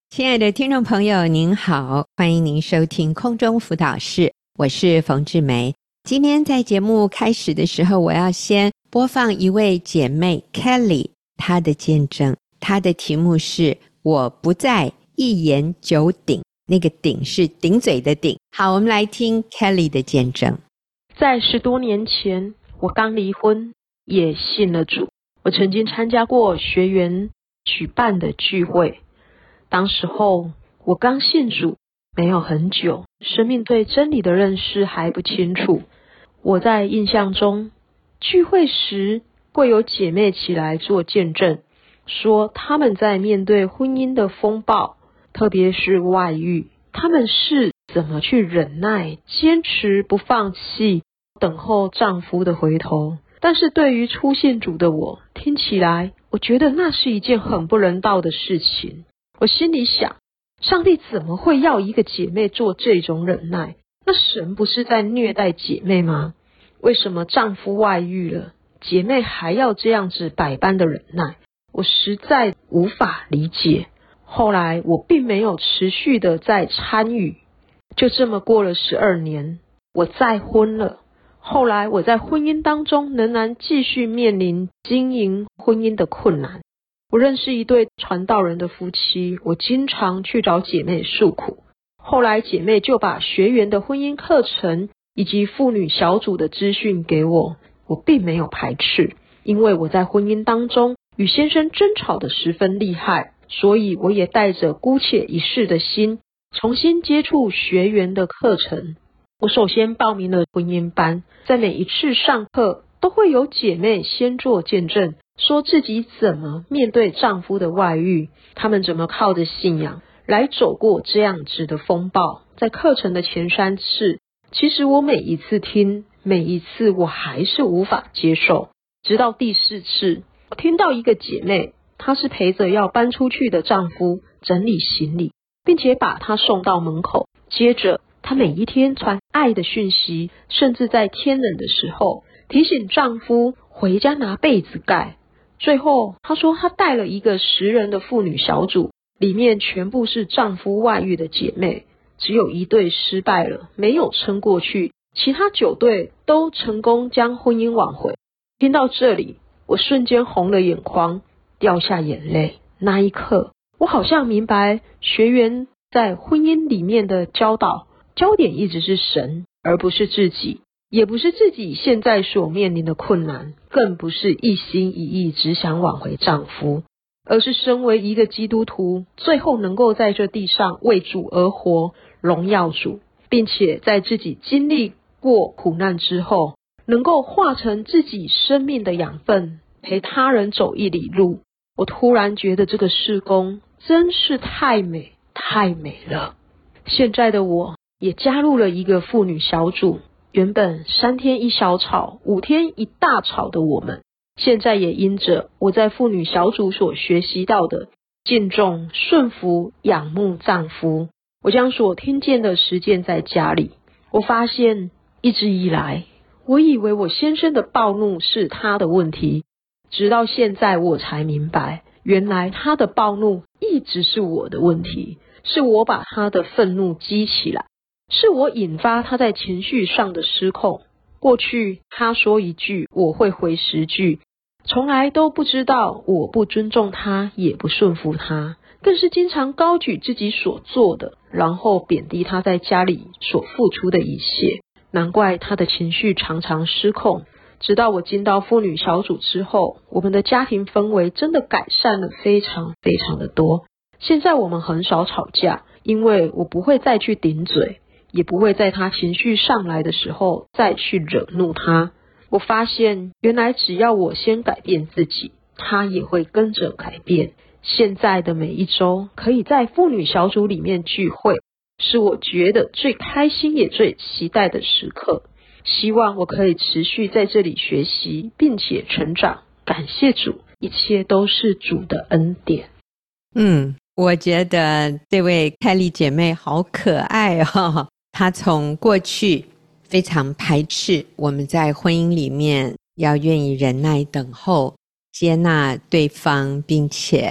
亲爱的听众朋友您好，欢迎您收听空中辅导室，我是冯志梅。今天在节目开始的时候，我要先播放一位姐妹 Kelly 她的见证，她的题目是我不再一言九鼎，那个鼎是顶嘴的鼎。好，我们来听 Kelly 的见证。 在10多年前，我刚离婚，也信了主。我曾经参加过学员举办的聚会，当时候我刚信主没有很久，生命对真理的认识还不清楚。我在印象中，聚会时会有姐妹起来做见证，说他们在面对婚姻的风暴，特别是外遇，他们是怎么去忍耐、坚持不放弃，等候丈夫的回头。但是对于初信主的我，听起来我觉得那是一件很不人道的事情。我心里想，上帝怎么会要一个姐妹做这种忍耐？那神不是在虐待姐妹吗？为什么丈夫外遇了，姐妹还要这样子百般的忍耐？我实在无法理解。后来我并没有持续的在参与，就这么过了12年，我再婚了。后来我在婚姻当中仍然继续面临经营婚姻的困难。我认识一对传道人的夫妻，我经常去找姐妹诉苦。后来姐妹就把学员的婚姻课程以及妇女小组的资讯给我，我并没有排斥，因为我在婚姻当中与先生争吵得十分厉害，所以我也带着姑且一试的心，重新接触学员的课程。我首先报名了婚姻班，在每一次上课都会有姐妹先做见证，说自己怎么面对丈夫的外遇，他们怎么靠着信仰来走过这样子的风暴。在课程的前3次，其实我每一次听，每一次我还是无法接受。直到第4次，我听到一个姐妹，她是陪着要搬出去的丈夫整理行李，并且把他送到门口。接着她每一天传爱的讯息，甚至在天冷的时候提醒丈夫回家拿被子盖。最后她说她带了一个10人的妇女小组，里面全部是丈夫外遇的姐妹，只有1对失败了，没有撑过去，其他9对都成功将婚姻挽回。听到这里，我瞬间红了眼眶，掉下眼泪。那一刻，我好像明白学员在婚姻里面的教导，焦点一直是神，而不是自己，也不是自己现在所面临的困难，更不是一心一意只想挽回丈夫，而是身为一个基督徒，最后能够在这地上为主而活，荣耀主，并且在自己经历过苦难之后，能够化成自己生命的养分，陪他人走一里路。我突然觉得这个事工真是太美太美了。现在的我也加入了一个妇女小组，原本3天一小吵5天一大吵的我们，现在也因着我在妇女小组所学习到的敬重、顺服、仰慕丈夫，我将所听见的实践在家里。我发现一直以来，我以为我先生的暴怒是他的问题，直到现在我才明白，原来他的暴怒一直是我的问题，是我把他的愤怒激起来，是我引发他在情绪上的失控。过去他说1句，我会回10句，从来都不知道我不尊重他，也不顺服他，更是经常高举自己所做的，然后贬低他在家里所付出的一切。难怪他的情绪常常失控。直到我进到妇女小组之后，我们的家庭氛围真的改善了非常非常的多。现在我们很少吵架，因为我不会再去顶嘴，也不会在他情绪上来的时候再去惹怒他。我发现原来只要我先改变自己，他也会跟着改变。现在的每一周可以在妇女小组里面聚会，是我觉得最开心也最期待的时刻。希望我可以持续在这里学习，并且成长。感谢主，一切都是主的恩典。 我觉得这位凯莉姐妹好可爱哦。她从过去非常排斥我们在婚姻里面要愿意忍耐等候，接纳对方，并且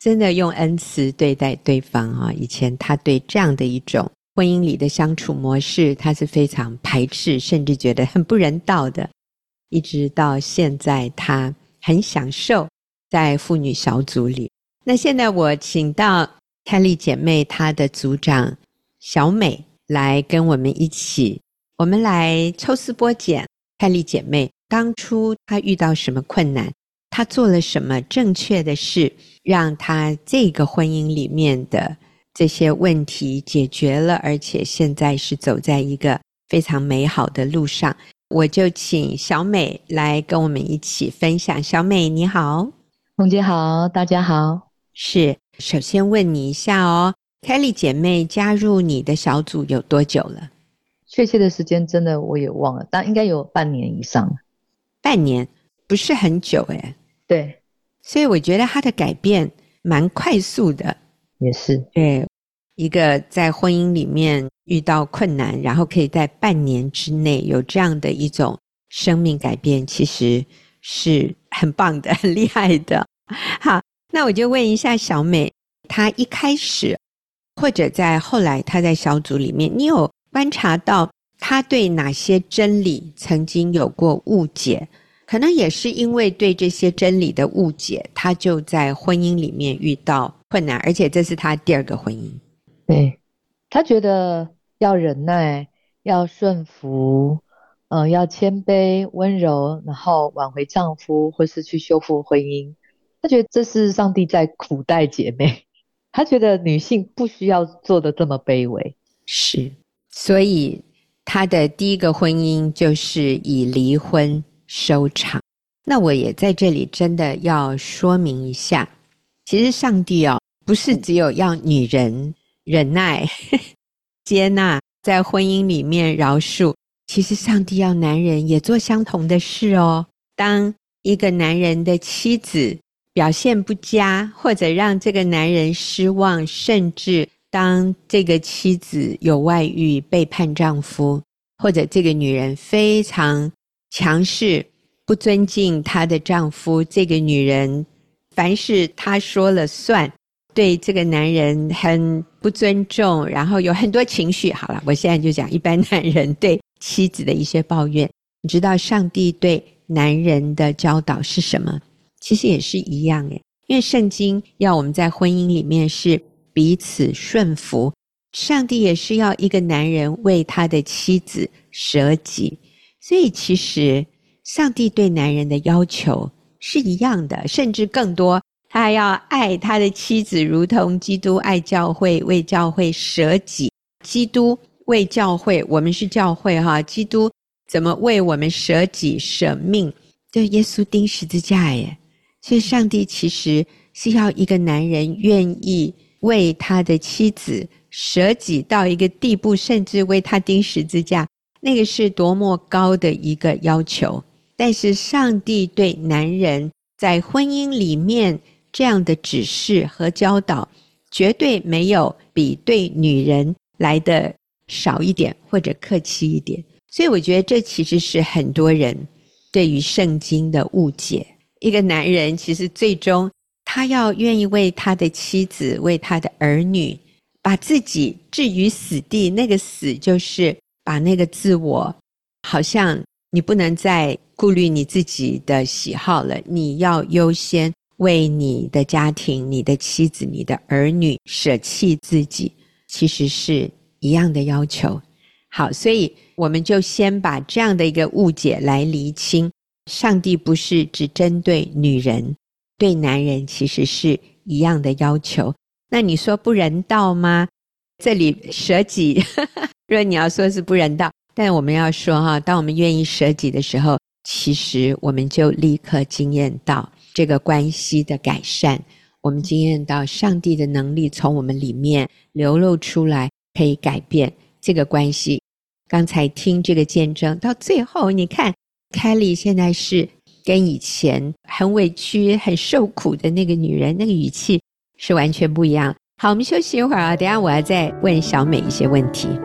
真的用恩慈对待对方啊。以前他对这样的一种婚姻里的相处模式，他是非常排斥，甚至觉得很不人道的。一直到现在，他很享受在妇女小组里。那现在我请到Kelly姐妹她的组长小美来跟我们一起，我们来抽丝剥茧。Kelly姐妹当初她遇到什么困难，她做了什么正确的事，让她这个婚姻里面的这些问题解决了，而且现在是走在一个非常美好的路上。我就请小美来跟我们一起分享。小美你好。 凤姐好，大家好。 是，首先问你一下哦， Kelly 姐妹加入你的小组有多久了？ 确切的时间真的我也忘了，但应该有半年以上。 半年，不是很久耶。 对， 所以我觉得她的改变蛮快速的。 也是。 对，一个在婚姻里面遇到困难，然后可以在半年之内有这样的一种生命改变，其实是很棒的，很厉害的。好，那我就问一下小美，她一开始或者在后来她在小组里面，你有观察到她对哪些真理曾经有过误解？可能也是因为对这些真理的误解，她就在婚姻里面遇到困难，而且这是她第二个婚姻。 对，他觉得要忍耐，要顺服，要谦卑、温柔，然后挽回丈夫，或是去修复婚姻。他觉得这是上帝在苦待姐妹，他觉得女性不需要做的这么卑微。 是，所以她的第一个婚姻就是以离婚收场。那我也在这里真的要说明一下，其实上帝不是只有要女人忍耐接纳，在婚姻里面饶恕，其实上帝要男人也做相同的事哦。当一个男人的妻子表现不佳，或者让这个男人失望，甚至当这个妻子有外遇背叛丈夫，或者这个女人非常强势不尊敬她的丈夫，这个女人凡事她说了算，对这个男人很不尊重，然后有很多情绪。好了，我现在就讲一般男人对妻子的一些抱怨。你知道上帝对男人的教导是什么？其实也是一样耶，因为圣经要我们在婚姻里面是彼此顺服，上帝也是要一个男人为他的妻子舍己。所以其实上帝对男人的要求是一样的，甚至更多，他还要爱他的妻子如同基督爱教会，为教会舍己。基督为教会，我们是教会基督怎么为我们舍己舍命？就耶稣钉十字架耶。所以上帝其实是要一个男人愿意为他的妻子舍己到一个地步，甚至为他钉十字架，那个是多么高的一个要求。但是上帝对男人在婚姻里面这样的指示和教导，绝对没有比对女人来的少一点或者客气一点。所以我觉得这其实是很多人对于圣经的误解。一个男人其实最终他要愿意为他的妻子，为他的儿女把自己置于死地，那个死就是把那个自我，好像你不能再顾虑你自己的喜好了，你要优先为你的家庭，你的妻子，你的儿女舍弃自己，其实是一样的要求。好，所以我们就先把这样的一个误解来厘清，上帝不是只针对女人，对男人其实是一样的要求。那你说不人道吗？这里舍己如果你要说是不人道，但我们要说当我们愿意舍己的时候，其实我们就立刻经验到这个关系的改善，我们经验到上帝的能力从我们里面流露出来，可以改变这个关系。刚才听这个见证到最后，你看 Kelly 现在是跟以前很委屈很受苦的那个女人，那个语气是完全不一样。好，我们休息一会儿等一下我要再问小美一些问题。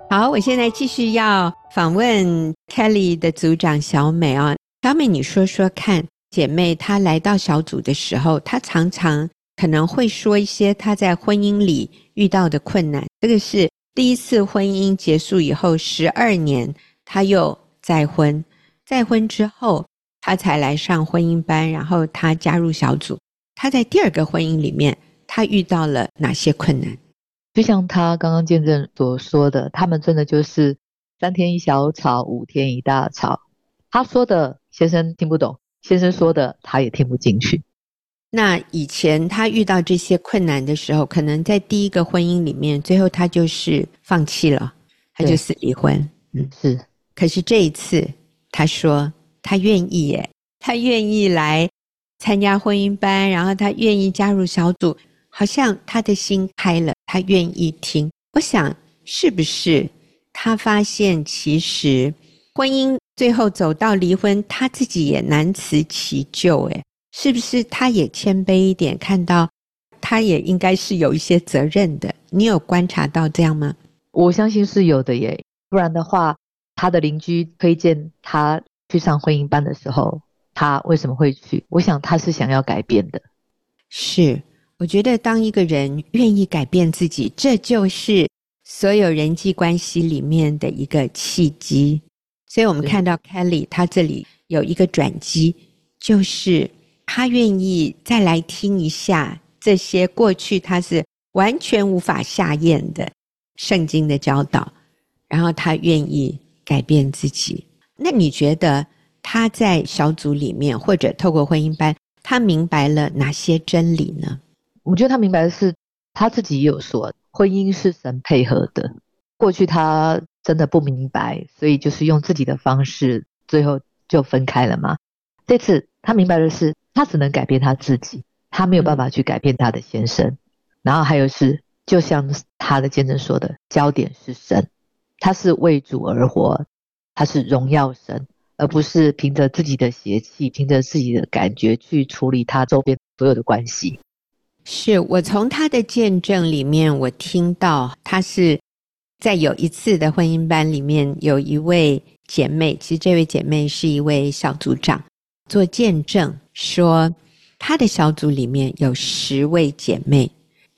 好，我现在继续要访问 Kelly 的组长小美啊。小美，你说说看，姐妹她来到小组的时候，她常常可能会说一些她在婚姻里遇到的困难。这个是第一次婚姻结束以后12年，她又再婚，再婚之后她才来上婚姻班，然后她加入小组。她在第二个婚姻里面，她遇到了哪些困难？ 就像他刚刚见证所说的，他们真的就是3天一小吵，5天一大吵。他说的先生听不懂，先生说的他也听不进去。 那以前他遇到这些困难的时候，可能在第一个婚姻里面，最后他就是放弃了，他就是离婚。 是。 可是这一次他说他愿意耶，他愿意来参加婚姻班，然后他愿意加入小组，好像他的心开了，他愿意听。我想是不是他发现其实婚姻最后走到离婚，他自己也难辞其咎耶，是不是他也谦卑一点，看到他也应该是有一些责任的？你有观察到这样吗？ 我相信是有的耶，不然的话他的邻居推荐他去上婚姻班的时候，他为什么会去？我想他是想要改变的。 是，我觉得当一个人愿意改变自己，这就是所有人际关系里面的一个契机。所以我们看到 Kelly 他这里有一个转机，就是他愿意再来听一下这些过去他是完全无法下咽的圣经的教导，然后他愿意改变自己。那你觉得他在小组里面或者透过婚姻班，他明白了哪些真理呢？ 我觉得他明白的是，他自己也有说，婚姻是神配合的。过去他真的不明白，所以就是用自己的方式，最后就分开了嘛。这次他明白的是，他只能改变他自己，他没有办法去改变他的先生。然后还有是，就像他的见证说的，焦点是神，他是为主而活，他是荣耀神，而不是凭着自己的邪气，凭着自己的感觉去处理他周边所有的关系。 是，我从他的见证里面，我听到他是在有一次的婚姻班里面，有一位姐妹，其实这位姐妹是一位小组长，做见证说她的小组里面有10位姐妹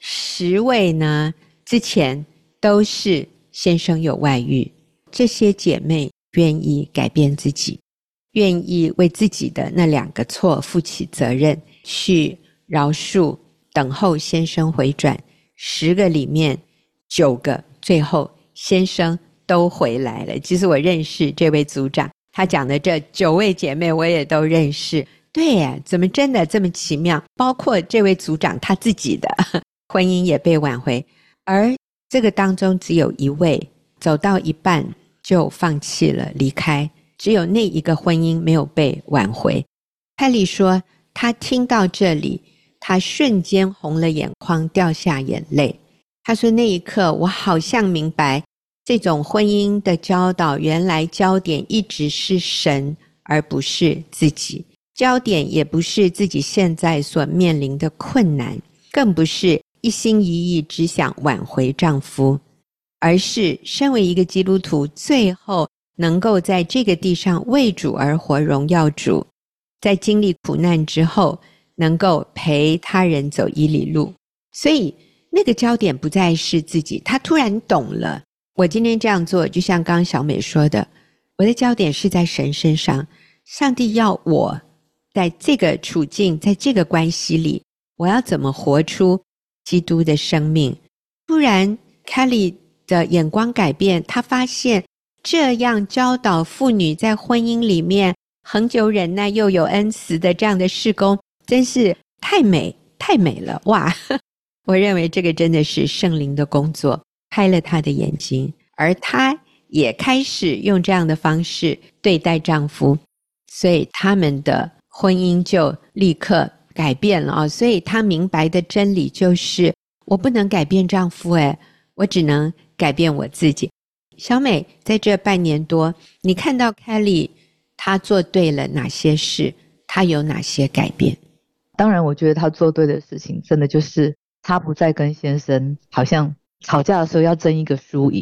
，10位呢之前都是先生有外遇，这些姐妹愿意改变自己，愿意为自己的那2个错负起责任，去饶恕等候先生回转。10个里面9个最后先生都回来了。其实我认识这位组长，他讲的这9位姐妹我也都认识。对耶，怎么真的这么奇妙？包括这位组长他自己的婚姻也被挽回，而这个当中只有1位走到一半就放弃了离开，只有那一个婚姻没有被挽回。Kelly说他听到这里，他瞬间红了眼眶，掉下眼泪。他说那一刻我好像明白，这种婚姻的教导原来焦点一直是神，而不是自己，焦点也不是自己现在所面临的困难，更不是一心一意只想挽回丈夫，而是身为一个基督徒，最后能够在这个地上为主而活，荣耀主，在经历苦难之后能够陪他人走1里路。所以那个焦点不再是自己，他突然懂了，我今天这样做，就像刚刚小美说的，我的焦点是在神身上，上帝要我在这个处境，在这个关系里，我要怎么活出基督的生命。突然 Kelly 的眼光改变，他发现这样教导妇女在婚姻里面恒久忍耐又有恩慈的这样的事工，真是太美太美了。哇，我认为这个真的是圣灵的工作，开了她的眼睛，而她也开始用这样的方式对待丈夫，所以他们的婚姻就立刻改变了所以她明白的真理就是我不能改变丈夫我只能改变我自己。小美在这半年多，你看到 Kelly 她做对了哪些事，她有哪些改变？ 当然我觉得她做对的事情真的就是她不再跟先生好像吵架的时候要争一个输赢，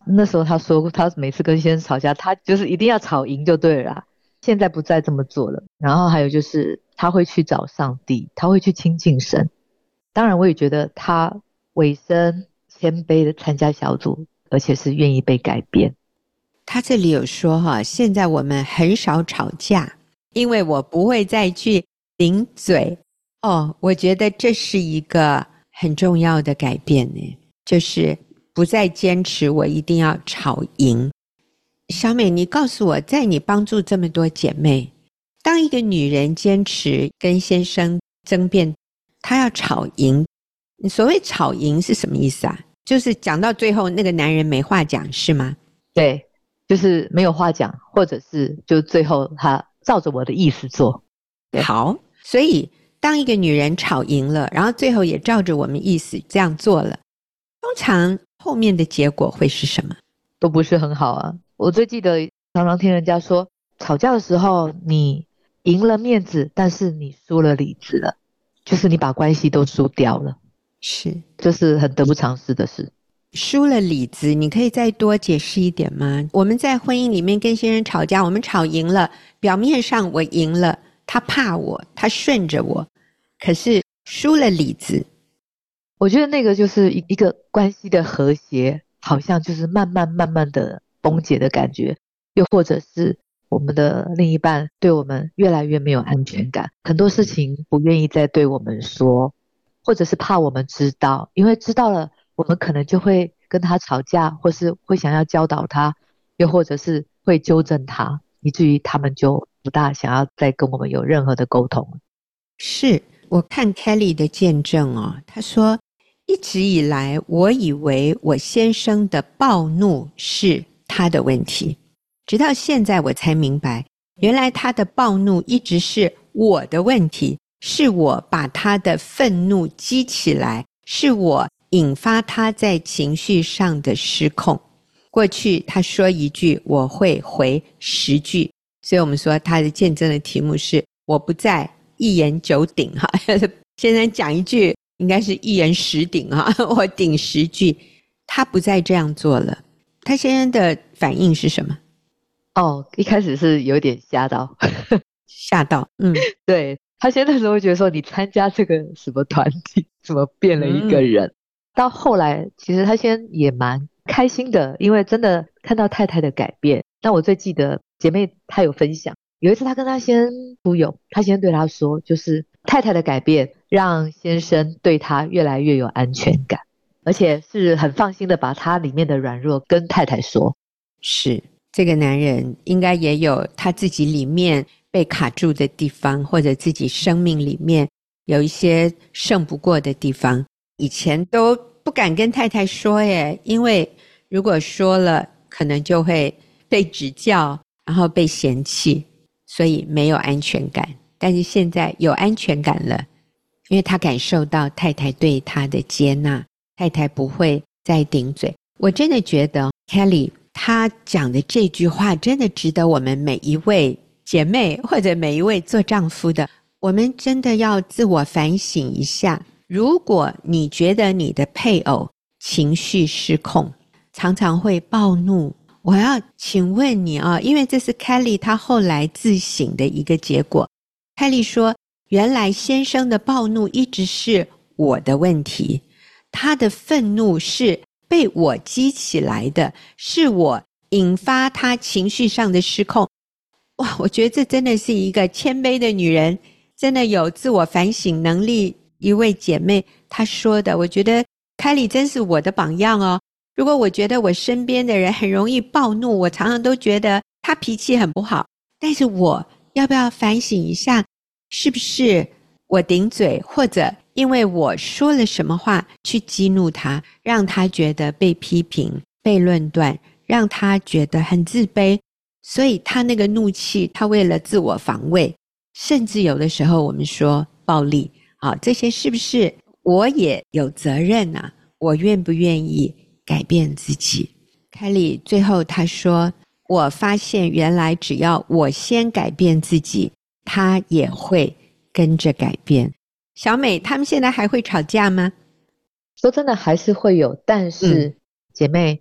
那时候她说过，她每次跟先生吵架，她就是一定要吵赢就对了啦。现在不再这么做了。然后还有就是她会去找上帝，她会去亲近神。当然我也觉得她委身谦卑的参加小组，而且是愿意被改变。 他这里有说现在我们很少吵架，因为我不会再去顶嘴。我觉得这是一个很重要的改变呢，就是不再坚持我一定要吵赢。小美，你告诉我，在你帮助这么多姐妹，当一个女人坚持跟先生争辩，她要吵赢，你所谓吵赢是什么意思啊？就是讲到最后那个男人没话讲是吗？ 对，就是没有话讲，或者是就最后他照着我的意思做。 好，所以当一个女人吵赢了，然后最后也照着我们意思这样做了，通常后面的结果会是什么？ 都不是很好啊。我最记得常常听人家说，吵架的时候你赢了面子，但是你输了理智了，就是你把关系都输掉了， 是， 这是很得不偿失的事。 输了理智，你可以再多解释一点吗？我们在婚姻里面跟先生吵架，我们吵赢了，表面上我赢了，他怕我，他顺着我，可是输了理智。 我觉得那个就是一个关系的和谐，好像就是慢慢的崩解的感觉，又或者是我们的另一半对我们越来越没有安全感，很多事情不愿意再对我们说，或者是怕我们知道，因为知道了我们可能就会跟他吵架，或是会想要教导他，又或者是会纠正他，以至于他们就不大想要再跟我们有任何的沟通。 是，我看 Kelly 的见证他说一直以来我以为我先生的暴怒是他的问题，直到现在我才明白，原来他的暴怒一直是我的问题，是我把他的愤怒激起来，是我引发他在情绪上的失控。过去他说一句，我会回10句，所以我们说他的见证的题目是我不再一言九鼎现在讲一句应该是一言10鼎我顶10句。他不再这样做了，他先生的反应是什么？ 一开始是有点吓到吓到。 对，他先那时候会觉得说你参加这个什么团体怎么变了一个人，到后来其实他先也蛮开心的，因为真的看到太太的改变。那我最记得姐妹她有分享，有一次她跟她先生出游，她先生对她说，就是太太的改变让先生对她越来越有安全感，而且是很放心的把他里面的软弱跟太太说。 是，这个男人应该也有他自己里面被卡住的地方，或者自己生命里面有一些胜不过的地方，以前都不敢跟太太说耶，因为如果说了可能就会被指教，然后被嫌弃，所以没有安全感。但是现在有安全感了，因为他感受到太太对他的接纳，太太不会再顶嘴。我真的觉得 Kelly 他讲的这句话真的值得我们每一位姐妹或者每一位做丈夫的，我们真的要自我反省一下。如果你觉得你的配偶情绪失控，常常会暴怒，我要请问你因为这是 Kelly 他后来自省的一个结果。Kelly 说，原来先生的暴怒一直是我的问题，他的愤怒是被我激起来的，是我引发他情绪上的失控。哇，我觉得这真的是一个谦卑的女人，真的有自我反省能力。一位姐妹她说的，我觉得凯莉真是我的榜样如果我觉得我身边的人很容易暴怒，我常常都觉得他脾气很不好，但是我要不要反省一下，是不是我顶嘴，或者因为我说了什么话去激怒他，让他觉得被批评、被论断，让他觉得很自卑，所以他那个怒气，他为了自我防卫，甚至有的时候我们说暴力这些是不是我也有责任啊？我愿不愿意改变自己？凯莉最后他说，我发现原来只要我先改变自己，他也会跟着改变。小美他们现在还会吵架吗？ 说真的还是会有，但是姐妹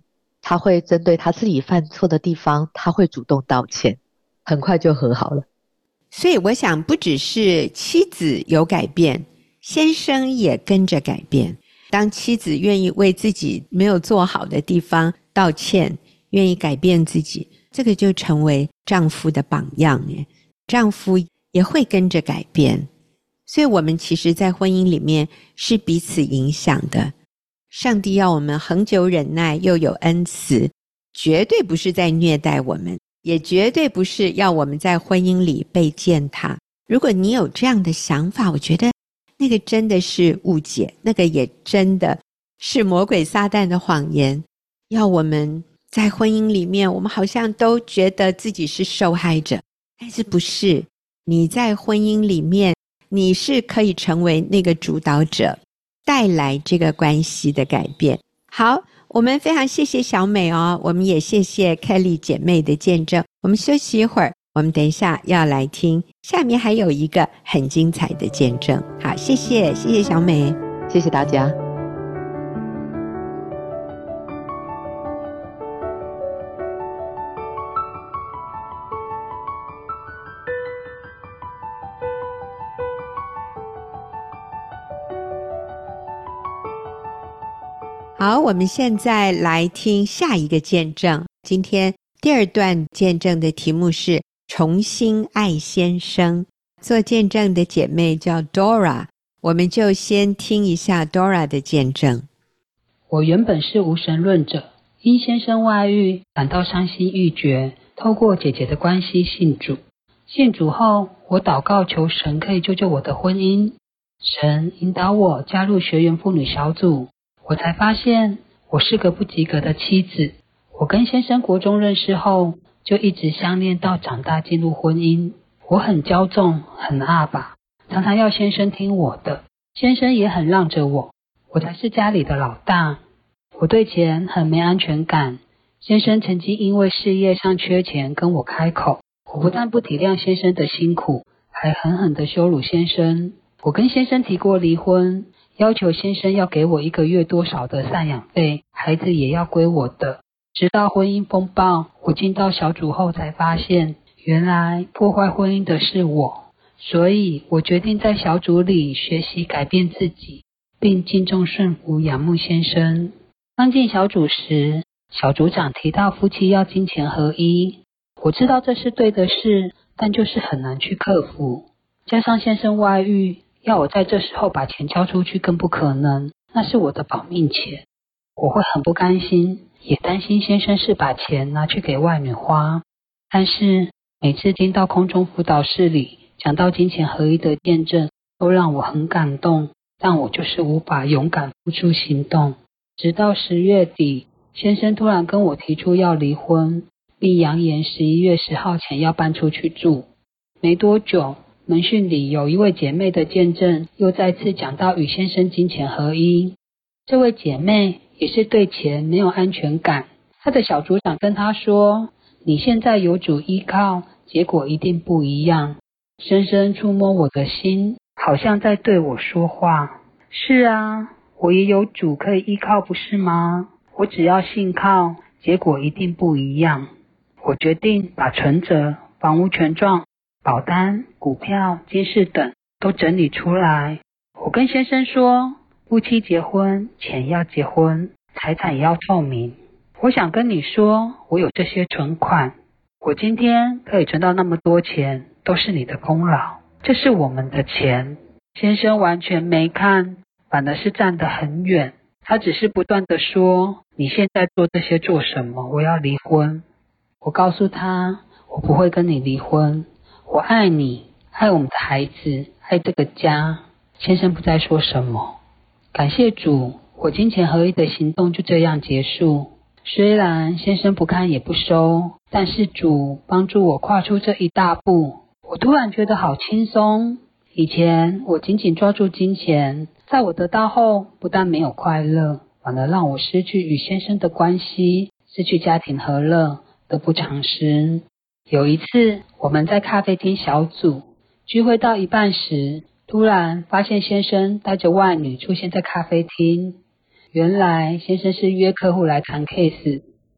他会针对他自己犯错的地方，他会主动道歉，很快就和好了。 所以我想不只是妻子有改变，先生也跟着改变。当妻子愿意为自己没有做好的地方道歉，愿意改变自己，这个就成为丈夫的榜样耶。丈夫也会跟着改变。所以我们其实在婚姻里面是彼此影响的。上帝要我们恒久忍耐，又有恩慈，绝对不是在虐待我们，也绝对不是要我们在婚姻里被践踏。如果你有这样的想法，我觉得那个真的是误解，那个也真的是魔鬼撒旦的谎言，要我们在婚姻里面，我们好像都觉得自己是受害者，但是不是。你在婚姻里面，你是可以成为那个主导者，带来这个关系的改变。好，我们非常谢谢小美哦，我们也谢谢 Kelly 姐妹的见证。我们休息一会儿，我们等一下要来听下面还有一个很精彩的见证。好，谢谢小美， 谢谢大家。 好，我们现在来听下一个见证。今天第二段见证的题目是重新爱先生。做见证的姐妹叫 Dora， 我们就先听一下 Dora 的见证。 我原本是无神论者，因先生外遇感到伤心欲绝，透过姐姐的关系信主。信主后，我祷告求神可以救救我的婚姻。神引导我加入学员妇女小组，我才发现我是个不及格的妻子。我跟先生国中认识后，就一直相恋到长大进入婚姻。我很骄纵，很阿爸，常常要先生听我的，先生也很让着我，我才是家里的老大。我对钱很没安全感，先生曾经因为事业上缺钱跟我开口，我不但不体谅先生的辛苦，还狠狠地羞辱先生。我跟先生提过离婚，要求先生要给我1个月多少的赡养费，孩子也要归我的。直到婚姻风暴，我进到小组后才发现，原来破坏婚姻的是我，所以我决定在小组里学习改变自己，并敬重顺服仰慕先生。刚进小组时，小组长提到夫妻要金钱合一，我知道这是对的事，但就是很难去克服。加上先生外遇，要我在这时候把钱交出去更不可能，那是我的保命钱，我会很不甘心，也担心先生是把钱拿去给外女花。但是每次听到空中辅导室里讲到金钱合一的见证，都让我很感动，但我就是无法勇敢付出行动。直到10月底，先生突然跟我提出要离婚，并扬言11月10号前要搬出去住。没多久，门训里有一位姐妹的见证又再次讲到与先生金钱合一。这位姐妹也是对钱没有安全感，她的小组长跟她说，你现在有主依靠，结果一定不一样。深深触摸我的心，好像在对我说话。是啊，我也有主可以依靠，不是吗？我只要信靠，结果一定不一样。我决定把存折、房屋权状、保单、股票、金饰等都整理出来。我跟先生说，夫妻结婚，钱要结婚，财产也要透明。我想跟你说，我有这些存款，我今天可以存到那么多钱，都是你的功劳，这是我们的钱。先生完全没看，反而是站得很远，他只是不断地说，你现在做这些做什么？我要离婚。我告诉他，我不会跟你离婚，我爱你，爱我们的孩子，爱这个家。先生不再说什么。感谢主，我金钱合一的行动就这样结束。虽然先生不看也不收，但是主帮助我跨出这一大步，我突然觉得好轻松。以前我紧紧抓住金钱，在我得到后，不但没有快乐，反而让我失去与先生的关系，失去家庭和乐，得不偿失。有一次，我们在咖啡厅小组聚会到一半时，突然发现先生带着外女出现在咖啡厅。原来先生是约客户来谈 case，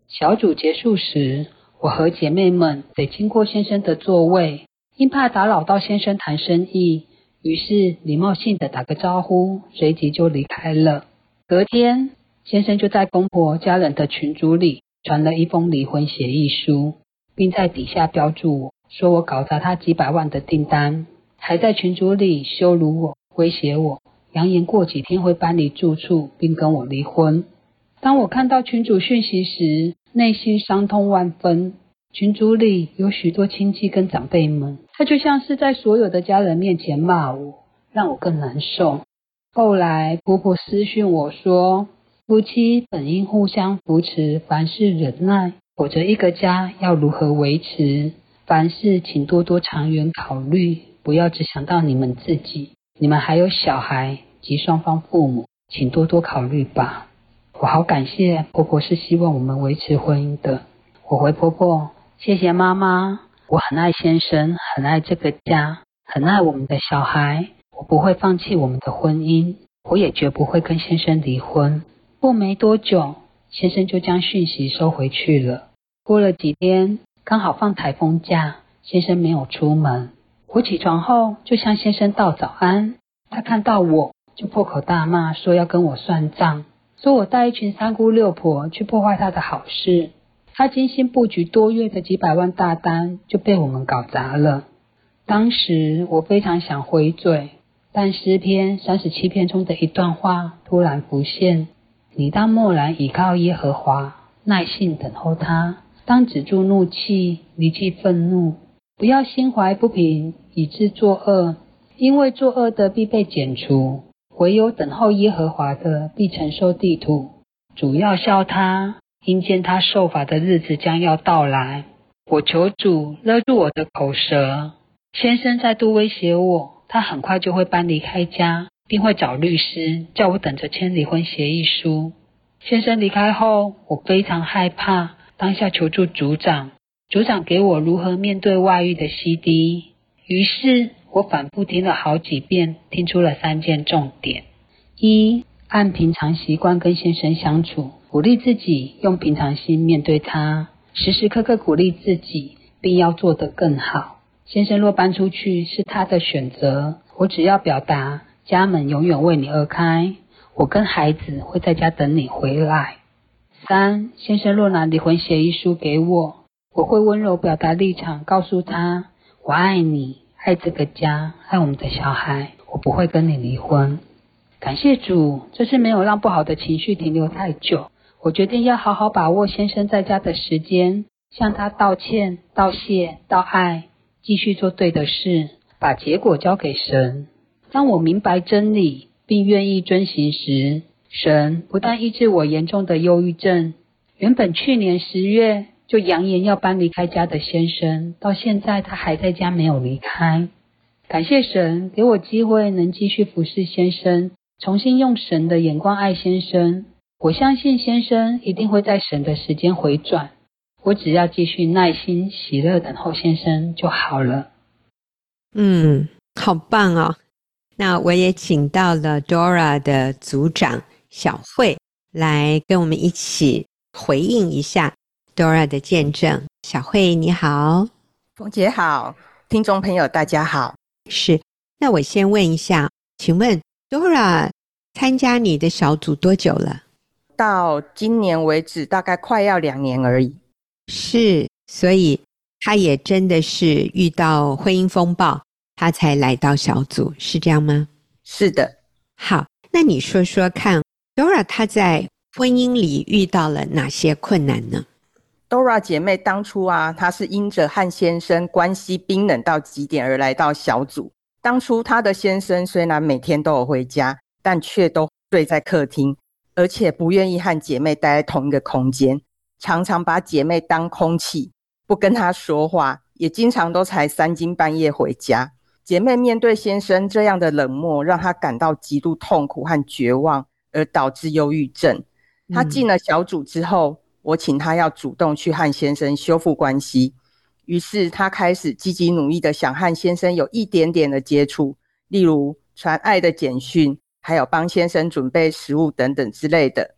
小组结束时，我和姐妹们得经过先生的座位，因怕打扰到先生谈生意，于是礼貌性的打个招呼，随即就离开了。隔天，先生就在公婆家人的群组里传了一封离婚协议书，并在底下标注我，说我搞砸他几百万的订单，还在群组里羞辱我，威胁我，扬言过几天会搬离住处，并跟我离婚。当我看到群组讯息时，内心伤痛万分。群组里有许多亲戚跟长辈们，他就像是在所有的家人面前骂我，让我更难受。后来婆婆私讯我说，夫妻本应互相扶持，凡事忍耐，否则一个家要如何维持？凡事请多多长远考虑，不要只想到你们自己，你们还有小孩及双方父母，请多多考虑吧。我好感谢婆婆是希望我们维持婚姻的。我回婆婆，谢谢妈妈，我很爱先生，很爱这个家，很爱我们的小孩，我不会放弃我们的婚姻，我也绝不会跟先生离婚。过没多久，先生就将讯息收回去了。过了几天，刚好放台风假，先生没有出门。我起床后就向先生道早安，他看到我就破口大骂，说要跟我算账，说我带一群三姑六婆去破坏他的好事。他精心布局多月的几百万大单就被我们搞砸了。当时我非常想回嘴，但诗篇37篇中的一段话突然浮现，你当默然倚靠耶和华，耐心等候他，当止住怒气，离弃愤怒，不要心怀不平，以致作恶，因为作恶的必被剪除，唯有等候耶和华的必承受地土。主要笑他，因见他受罚的日子将要到来。我求主勒住我的口舌。先生再度威胁我，他很快就会搬离开家，并会找律师，叫我等着签离婚协议书。先生离开后，我非常害怕，当下求助组长，组长给我如何面对外遇的 CD。 于是我反复听了好几遍，听出了3件重点。一，按平常习惯跟先生相处，鼓励自己用平常心面对他，时时刻刻鼓励自己，并要做得更好。先生若搬出去是他的选择，我只要表达家门永远为你而开，我跟孩子会在家等你回来。3，先生若拿离婚协议书给我，我会温柔表达立场，告诉他我爱你，爱这个家，爱我们的小孩，我不会跟你离婚。感谢主，这次没有让不好的情绪停留太久，我决定要好好把握先生在家的时间，向他道歉、道谢、道爱，继续做对的事，把结果交给神。当我明白真理并愿意遵行时，神不但医治我严重的忧郁症，原本去年10月就扬言要搬离开家的先生，到现在他还在家没有离开。感谢神给我机会能继续服侍先生，重新用神的眼光爱先生。我相信先生一定会在神的时间回转，我只要继续耐心喜乐等候先生就好了。 好棒哦。那我也请到了 Dora 的组长小慧来跟我们一起回应一下 Dora 的见证。小慧你好。 冯姐好，听众朋友大家好。 是，那我先问一下，请问 Dora 参加你的小组多久了？ 到今年为止大概快要2年而已。 是，所以他也真的是遇到婚姻风暴他才来到小组，是这样吗？ 是的。 好，那你说说看 Dora 她在婚姻里遇到了哪些困难呢？ Dora 姐妹当初她是因着和先生关系冰冷到极点而来到小组。当初她的先生虽然每天都有回家，但却都睡在客厅，而且不愿意和姐妹待在同一个空间，常常把姐妹当空气，不跟她说话，也经常都才3更半夜回家。姐妹面对先生这样的冷漠，让她感到极度痛苦和绝望，而导致忧郁症。她进了小组之后，我请她要主动去和先生修复关系，于是她开始积极努力的想和先生有一点点的接触，例如传爱的简讯，还有帮先生准备食物等等之类的。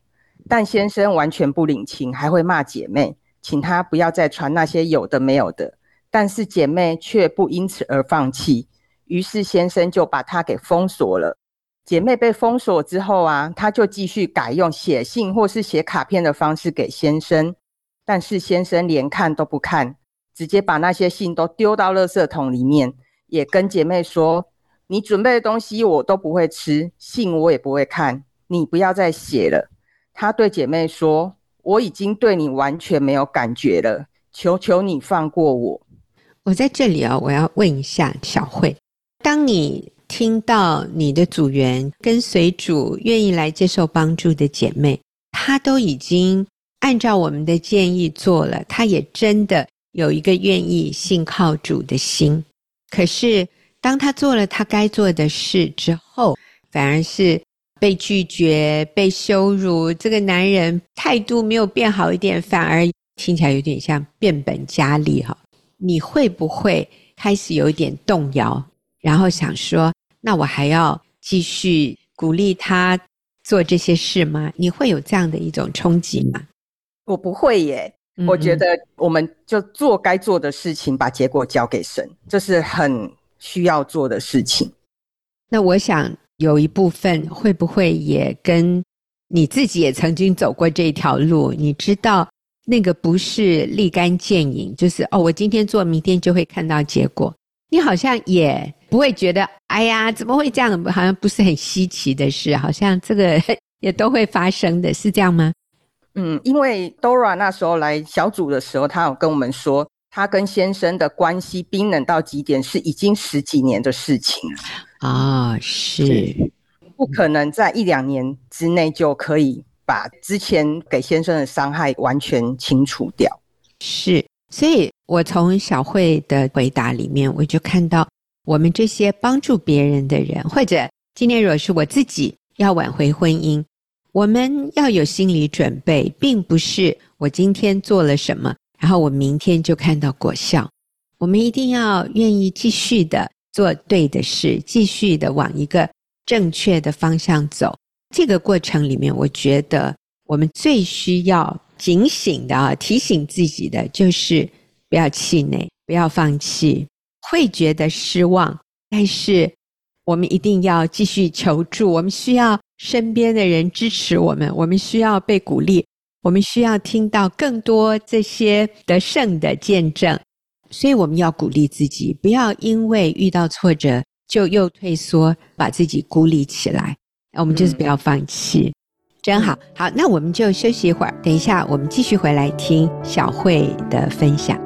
但先生完全不领情，还会骂姐妹，请她不要再传那些有的没有的。但是姐妹却不因此而放弃，于是先生就把她给封锁了。姐妹被封锁之后啊，她就继续改用写信或是写卡片的方式给先生，但是先生连看都不看，直接把那些信都丢到垃圾桶里面，也跟姐妹说，你准备的东西我都不会吃，信我也不会看，你不要再写了。他对姐妹说，我已经对你完全没有感觉了，求求你放过我。 我在这里我要问一下小慧，当你听到你的组员跟随主愿意来接受帮助的姐妹，她都已经按照我们的建议做了，她也真的有一个愿意信靠主的心，可是当她做了她该做的事之后，反而是被拒绝，被羞辱，这个男人态度没有变好一点，反而听起来有点像变本加厉。你会不会开始有一点动摇，然后想说，那我还要继续鼓励他做这些事吗？你会有这样的一种冲击吗？ 我不会耶，我觉得我们就做该做的事情，把结果交给神，这是很需要做的事情。 那我想有一部分会不会也跟你自己也曾经走过这条路，你知道那个不是立竿见影，就是我今天做明天就会看到结果，你好像也不会觉得哎呀怎么会这样，好像不是很稀奇的事，好像这个也都会发生的，是这样吗？ 因为 Dora 那时候来小组的时候，她有跟我们说，她跟先生的关系冰冷到极点，是已经10几年的事情了。 是不可能在1-2年之内就可以把之前给先生的伤害完全清除掉。 是，所以我从小慧的回答里面，我就看到我们这些帮助别人的人，或者今天如果是我自己要挽回婚姻，我们要有心理准备，并不是我今天做了什么，然后我明天就看到果效。我们一定要愿意继续的做对的事，继续的往一个正确的方向走。这个过程里面，我觉得我们最需要警醒的提醒自己的，就是不要气馁，不要放弃，会觉得失望，但是我们一定要继续求助，我们需要身边的人支持我们，我们需要被鼓励，我们需要听到更多这些得胜的见证。所以我们要鼓励自己，不要因为遇到挫折就又退缩，把自己孤立起来，我们就是不要放弃。真好。好，那我们就休息一会儿，等一下我们继续回来听小慧的分享。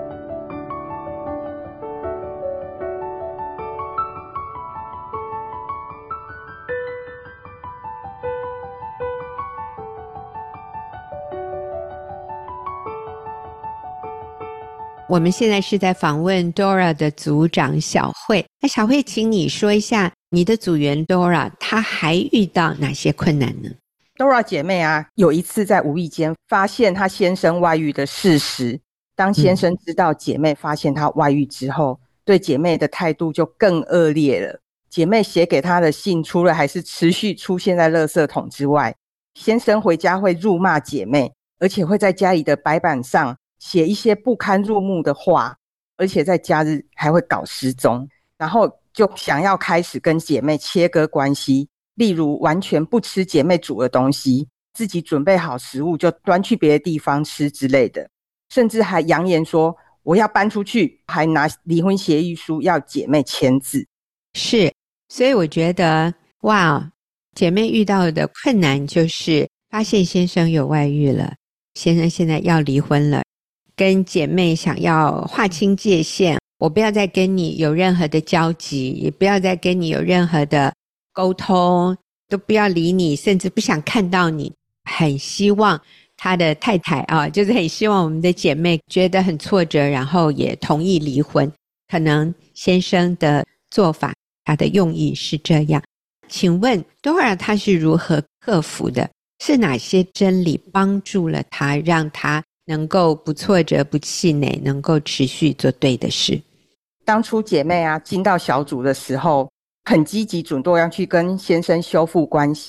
我们现在是在访问 Dora 的组长小慧。那小慧，请你说一下你的组员 Dora 她还遇到哪些困难呢？ Dora 姐妹啊，有一次在无意间发现她先生外遇的事实。当先生知道姐妹发现她外遇之后，对姐妹的态度就更恶劣了。姐妹写给他的信，除了还是持续出现在垃圾桶之外，先生回家会辱骂姐妹，而且会在家里的白板上写一些不堪入目的话，而且在假日还会搞失踪，然后就想要开始跟姐妹切割关系，例如完全不吃姐妹煮的东西，自己准备好食物就端去别的地方吃之类的，甚至还扬言说我要搬出去，还拿离婚协议书要姐妹签字。 是，所以我觉得哇，姐妹遇到的困难就是发现先生有外遇了，先生现在要离婚了，跟姐妹想要划清界限，我不要再跟你有任何的交集，也不要再跟你有任何的沟通，都不要理你，甚至不想看到你。很希望他的太太就是很希望我们的姐妹觉得很挫折，然后也同意离婚。可能先生的做法，他的用意是这样。请问 Dora 她是如何克服的？是哪些真理帮助了她，让她能够不挫折不气馁，能够持续做对的事？ 当初姐妹啊进到小组的时候，很积极主动要去跟先生修复关系，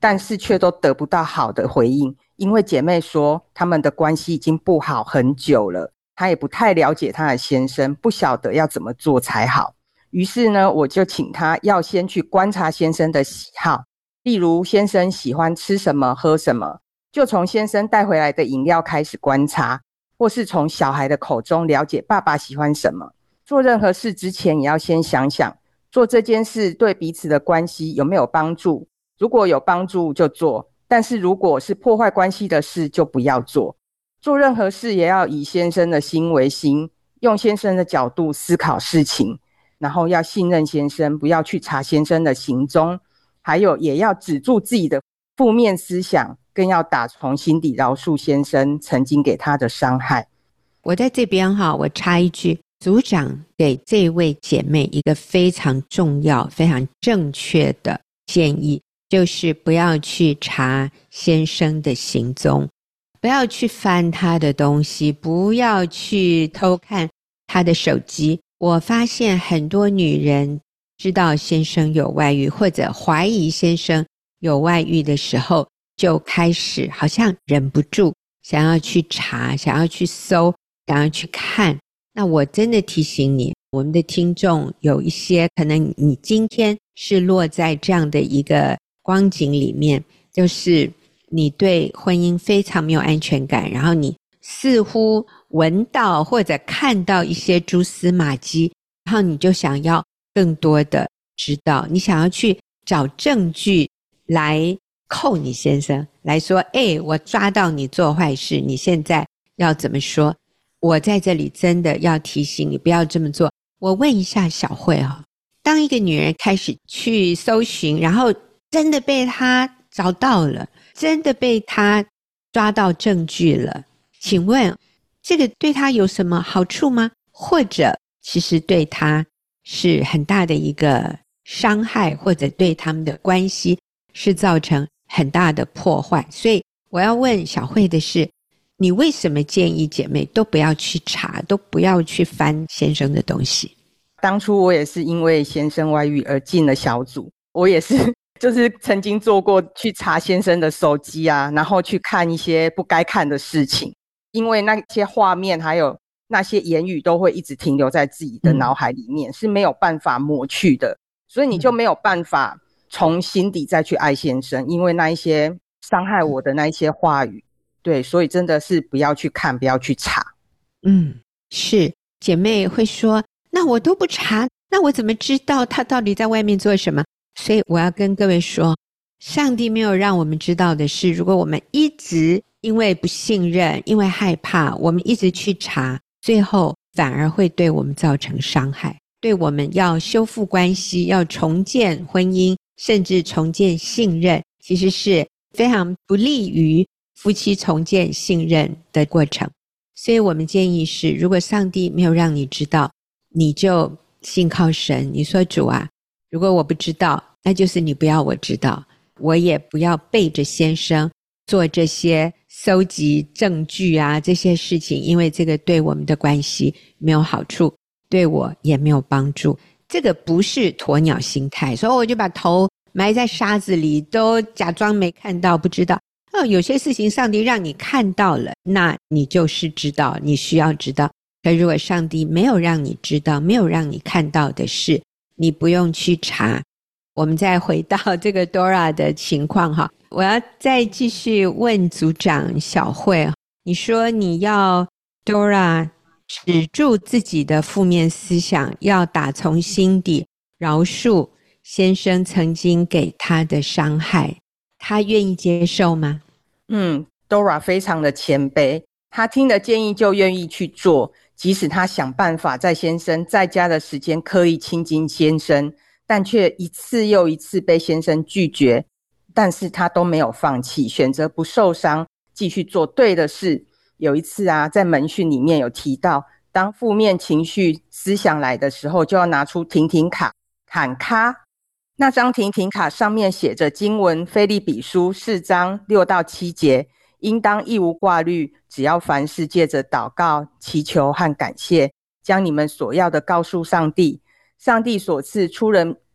但是却都得不到好的回应，因为姐妹说她们的关系已经不好很久了，她也不太了解她的先生，不晓得要怎么做才好。于是呢，我就请她要先去观察先生的喜好，例如先生喜欢吃什么喝什么，就从先生带回来的饮料开始观察，或是从小孩的口中了解爸爸喜欢什么。做任何事之前也要先想想，做这件事对彼此的关系有没有帮助，如果有帮助就做，但是如果是破坏关系的事就不要做。做任何事也要以先生的心为心，用先生的角度思考事情，然后要信任先生，不要去查先生的行踪，还有也要止住自己的负面思想，更要打从心底饶恕先生曾经给他的伤害。 我在这边我插一句，组长给这位姐妹一个非常重要非常正确的建议，就是不要去查先生的行踪，不要去翻他的东西，不要去偷看他的手机。我发现很多女人知道先生有外遇，或者怀疑先生有外遇的时候，就开始好像忍不住想要去查，想要去搜，想要去看。那我真的提醒你，我们的听众有一些可能你今天是落在这样的一个光景里面，就是你对婚姻非常没有安全感，然后你似乎闻到或者看到一些蛛丝马迹，然后你就想要更多的知道，你想要去找证据来扣你先生，来说我抓到你做坏事，你现在要怎么说。我在这里真的要提醒你不要这么做。我问一下小慧当一个女人开始去搜寻，然后真的被她找到了，真的被她抓到证据了，请问这个对她有什么好处吗？或者其实对她是很大的一个伤害，或者对他们的关系是造成很大的破坏。所以我要问小慧的是，你为什么建议姐妹都不要去查，都不要去翻先生的东西？ 当初我也是因为先生外遇而进了小组，我也是就是曾经做过去查先生的手机啊，然后去看一些不该看的事情，因为那些画面还有那些言语都会一直停留在自己的脑海里面，是没有办法抹去的，所以你就没有办法从心底再去爱先生，因为那一些伤害我的那一些话语。对，所以真的是不要去看，不要去查。 是，姐妹会说，那我都不查，那我怎么知道他到底在外面做什么？所以我要跟各位说，上帝没有让我们知道的是，如果我们一直因为不信任，因为害怕，我们一直去查，最后反而会对我们造成伤害，对我们要修复关系，要重建婚姻，甚至重建信任，其实是非常不利于夫妻重建信任的过程。所以我们建议是，如果上帝没有让你知道，你就信靠神，你说主啊，如果我不知道，那就是你不要我知道，我也不要背着先生做这些搜集证据啊这些事情，因为这个对我们的关系没有好处，对我也没有帮助。这个不是鸵鸟心态，所以我就把头埋在沙子里，都假装没看到不知道。有些事情上帝让你看到了，那你就是知道，你需要知道。可如果上帝没有让你知道，没有让你看到的事，你不用去查。我们再回到这个 Dora 的情况我要再继续问组长小慧，你说你要 Dora 止住自己的负面思想，要打从心底饶恕先生曾经给他的伤害，他愿意接受吗 ？Dora 非常的谦卑，他听了建议就愿意去做，即使他想办法在先生在家的时间刻意亲近先生，但却一次又一次被先生拒绝，但是他都没有放弃，选择不受伤，继续做对的事。有一次在门训里面有提到，当负面情绪思想来的时候，就要拿出停停卡喊卡。那张停停卡上面写着经文腓立比书4章6到7节，应当一无挂虑，只要凡事借着祷告、祈求和感谢，将你们所要的告诉上帝，上帝所赐出人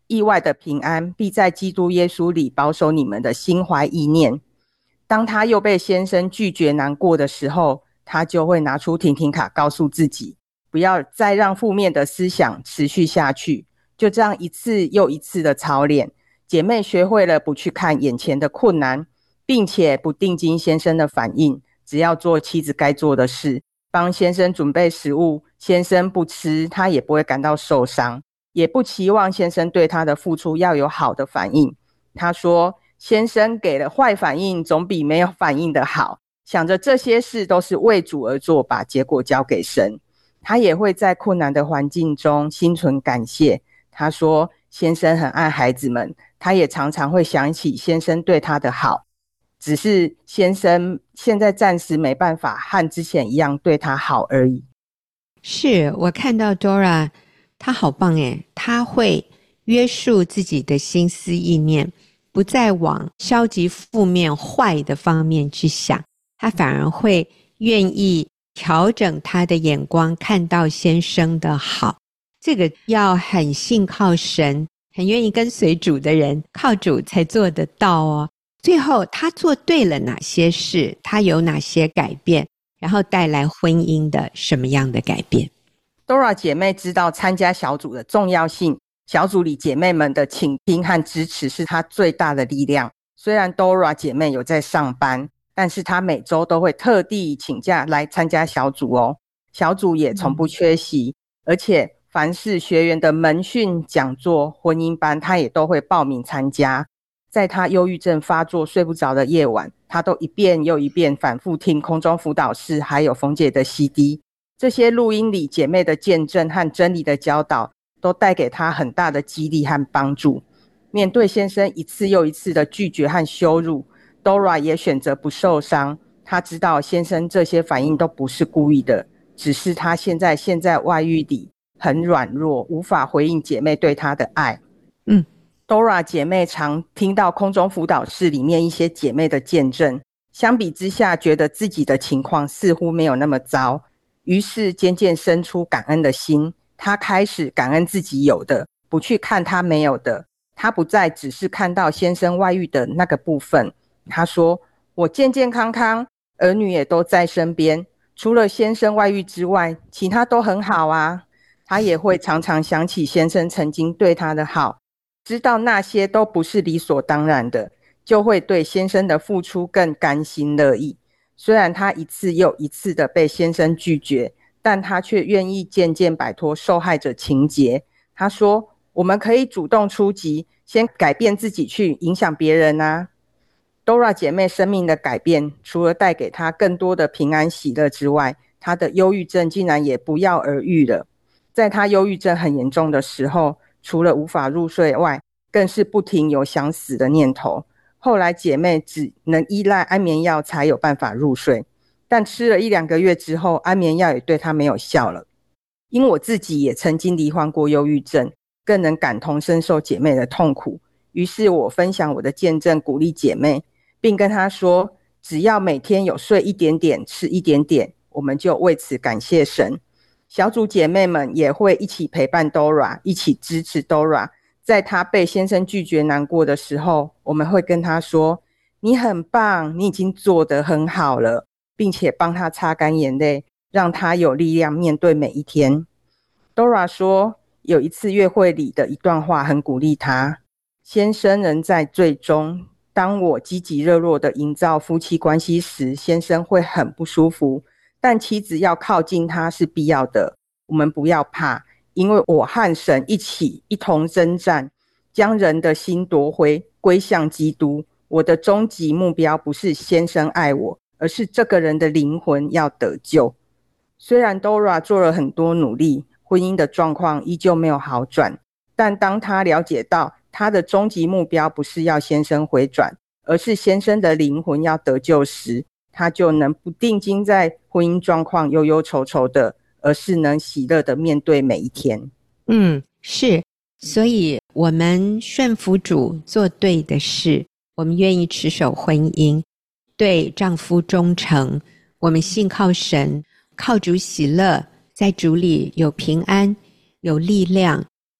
意外的平安必在基督耶稣里保守你们的心怀意念。当她又被先生拒绝难过的时候，她就会拿出婷婷卡告诉自己，不要再让负面的思想持续下去。就这样一次又一次的操练，姐妹学会了不去看眼前的困难，并且不定睛先生的反应，只要做妻子该做的事，帮先生准备食物，先生不吃，她也不会感到受伤，也不期望先生对她的付出要有好的反应。她说，先生给了坏反应总比没有反应的好，想着这些事都是为主而做，把结果交给神。她也会在困难的环境中心存感谢。她说，先生很爱孩子们，她也常常会想起先生对她的好，只是先生现在暂时没办法和之前一样对她好而已。 是，我看到 Dora 她好棒耶，她会约束自己的心思意念，不再往消极负面坏的方面去想，她反而会愿意调整她的眼光，看到先生的好。这个要很信靠神，很愿意跟随主的人，靠主才做得到哦。最后她做对了哪些事，她有哪些改变，然后带来婚姻的什么样的改变。 Dora 姐妹知道参加小组的重要性，小组里姐妹们的倾听和支持是她最大的力量。虽然 Dora 姐妹有在上班，但是她每周都会特地请假来参加小组哦。小组也从不缺席，而且凡是学员的门训、讲座、婚姻班，她也都会报名参加。在她忧郁症发作睡不着的夜晚，她都一遍又一遍反复听空中辅导室还有冯姐的 CD。这些录音里姐妹的见证和真理的教导都带给她很大的激励和帮助。面对先生一次又一次的拒绝和羞辱， Dora 也选择不受伤。她知道先生这些反应都不是故意的，只是他现在外遇里很软弱，无法回应姐妹对他的爱。Dora 姐妹常听到空中辅导室里面一些姐妹的见证，相比之下觉得自己的情况似乎没有那么糟，于是渐渐生出感恩的心。她开始感恩自己有的，不去看她没有的。她不再只是看到先生外遇的那个部分。她说，我健健康康，儿女也都在身边，除了先生外遇之外，其他都很好啊。她也会常常想起先生曾经对她的好，知道那些都不是理所当然的，就会对先生的付出更甘心乐意。虽然她一次又一次的被先生拒绝，但她却愿意渐渐摆脱受害者情节。她说，我们可以主动出击，先改变自己去影响别人啊。Dora 姐妹生命的改变，除了带给她更多的平安喜乐之外，她的忧郁症竟然也不药而愈了。在她忧郁症很严重的时候，除了无法入睡外，更是不停有想死的念头。后来姐妹只能依赖安眠药才有办法入睡，但吃了1-2个月之后，安眠药也对她没有效了。因我自己也曾经罹患过忧郁症，更能感同身受姐妹的痛苦，于是我分享我的见证，鼓励姐妹，并跟她说，只要每天有睡一点点，吃一点点，我们就为此感谢神。小组姐妹们也会一起陪伴 Dora， 一起支持 Dora。在她被先生拒绝难过的时候，我们会跟她说，你很棒，你已经做得很好了，并且帮她擦干眼泪，让她有力量面对每一天。Dora 说，有一次约会里的一段话很鼓励她，先生仍在罪中，当我积极热络地营造夫妻关系时，先生会很不舒服，但妻子要靠近他是必要的。我们不要怕，因为我和神一同征战，将人的心夺回，归向基督。我的终极目标不是先生爱我，而是这个人的灵魂要得救。虽然 Dora 做了很多努力，婚姻的状况依旧没有好转，但当她了解到她的终极目标不是要先生回转，而是先生的灵魂要得救时，她就能不定睛在婚姻状况忧忧愁愁的，而是能喜乐的面对每一天。 是，所以我们顺服主，做对的事，我们愿意持守婚姻，对丈夫忠诚，我们信靠神，靠主喜乐，在主里有平安，有力量，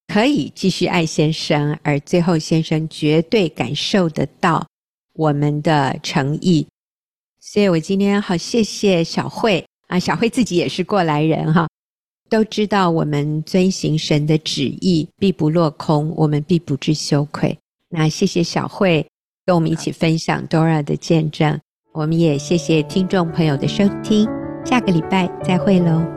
可以继续爱先生，而最后先生绝对感受得到我们的诚意。所以我今天好谢谢小慧啊，小慧自己也是过来人哈，都知道我们遵行神的旨意必不落空，我们必不致羞愧。那谢谢小慧跟我们一起分享 Dora 的见证，我们也谢谢听众朋友的收听，下个礼拜再会咯。